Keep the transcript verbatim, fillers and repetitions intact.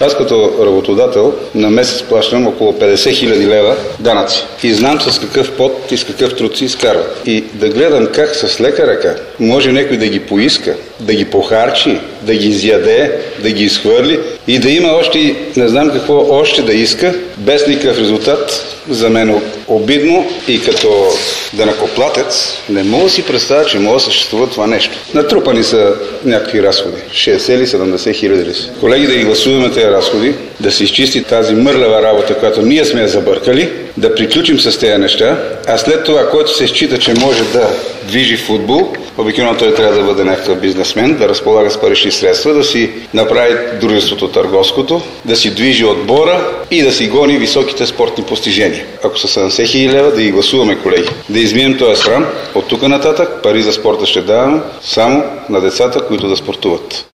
Аз като работодател на месец плащам около петдесет хиляди лева данъци. И знам с какъв пот и с какъв труд си изкарват. И да гледам как с лека ръка може някой да ги поиска, да ги похарчи, да ги изяде, да ги изхвърли и да има още, не знам какво още да иска, без никакъв резултат, за мен обидно и като данъкоплатец не мога да си представя, че може да съществува това нещо. Натрупани са някакви разходи. шейсет или седемдесет хиляди ли са. Колеги, да ги гласуваме тези разходи, да се изчисти тази мърлева работа, която ние сме я забъркали, да приключим с тези неща, а след това, който се счита, че може да движи футбол, обикновено той трябва да бъде някакъв бизнесмен, да разполага с парични средства, да си направи дружеството търговското, да си движи отбора и да си гони високите спортни постижения. Ако са седемдесет хиляди лева, да ги гласуваме, колеги. Да измием този срам. От тук нататък пари за спорта ще даваме само на децата, които да спортуват.